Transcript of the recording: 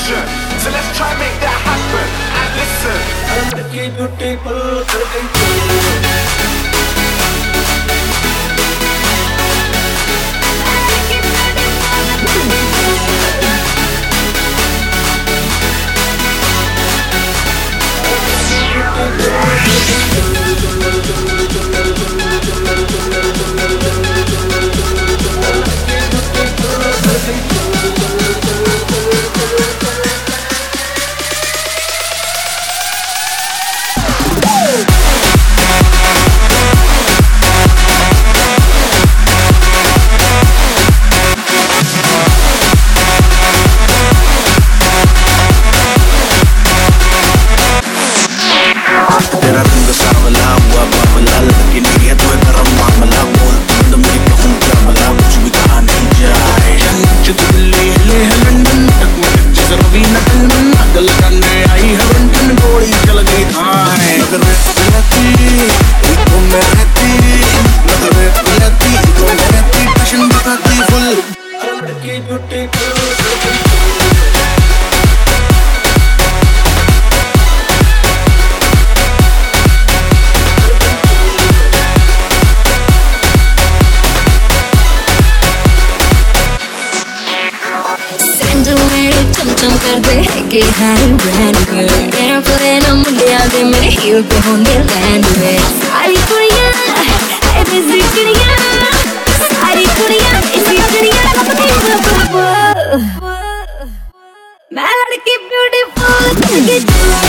attraction. So let's try and make that happen. And listen, keep your people के high brand में मेरा पुराना मुंडिया दे मेरे हील पे होंगे लैंड में सारी कुड़ियां ऐसी कुड़ियां सारी कुड़ियां ऐसी कुड़ियां मैं लड़की ब्यूटीफुल